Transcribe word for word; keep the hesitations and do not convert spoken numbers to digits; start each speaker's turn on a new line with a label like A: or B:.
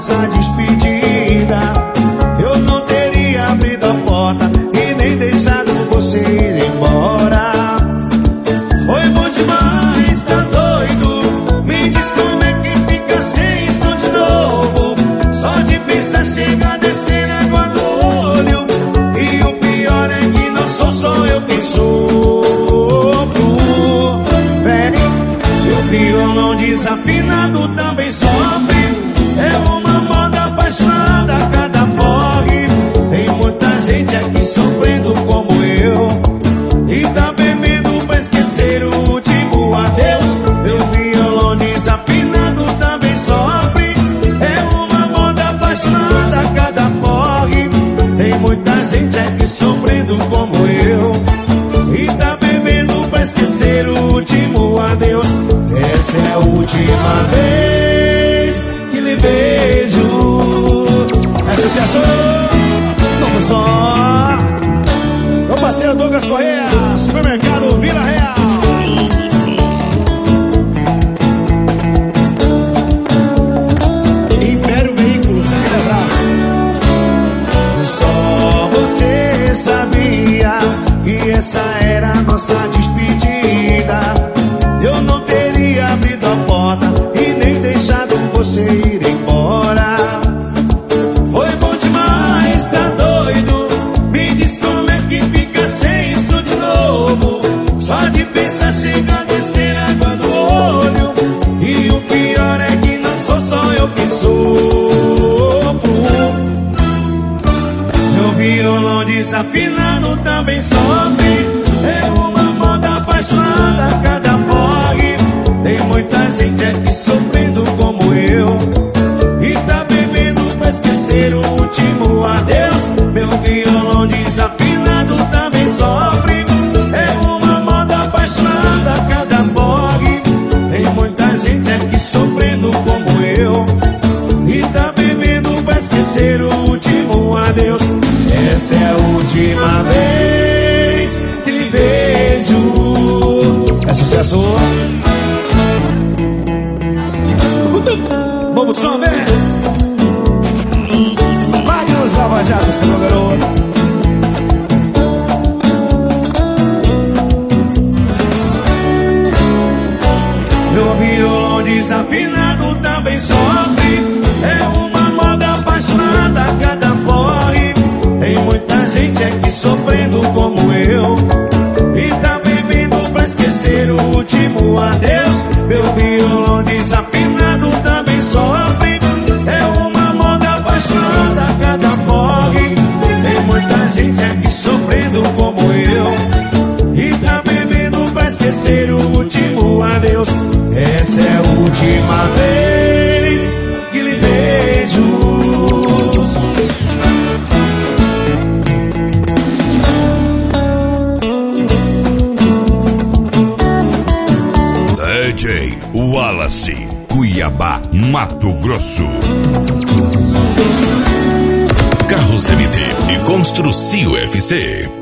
A: nossa despedida, eu não teria abrido a porta e nem deixado você ir embora. Foi bom demais, tá doido? Me diz como é que fica sem isso de novo. Só de pensar chegar descer água do olho. E o pior é que não sou só eu quem sofro. Vem, meu violão desafinado também sofre. É uma moda apaixonada a cada porre. Tem muita gente aqui sofrendo como eu e tá bebendo pra esquecer o último adeus. Meu violão desafinado também sofre. É uma moda apaixonada a cada porre. Tem muita gente aqui sofrendo como eu e tá bebendo pra esquecer o último adeus. Essa é a última vez que lhe vejo. É sucesso! Vamos só! Meu parceiro Douglas Correia, Supermercado Vila Real. Império Veículos, aquele abraço. Só você sabia que essa era a nossa despedida. Eu não teria abrido a porta e nem deixado você ir embora. Foi bom demais, tá doido? Me diz como é que fica sem isso de novo. Só de pensar chegar a descer água no olho. E o pior é que não sou só eu quem sofro. Meu violão desafinado também sofre. É uma moda apaixonada a cada porre. Tem muita gente aqui sofrendo como eu e tá bebendo pra esquecer o último adeus. Meu violão desafinado também sofre. É uma moda apaixonada a cada porre. Tem muita gente aqui sofrendo como eu e tá bebendo pra esquecer o último adeus. Essa é a última vez que lhe vejo. É sucesso! Vamos só ver! Vai nos Lava Jato, seu garoto! Meu violão desafinado também sofre. É uma moda apaixonada a cada porre. Tem muita gente aqui sofrendo como eu e tá bebendo pra esquecer o último adeus. Meu violão desafinado também sofre. É uma moda apaixonada a cada porre. Tem muita gente aqui sofrendo como eu e tá bebendo pra esquecer o último adeus. Essa é a última vez que lhe vejo.
B: D J Wallace, Cuiabá, Mato Grosso. Carros M T e Construcio U F C.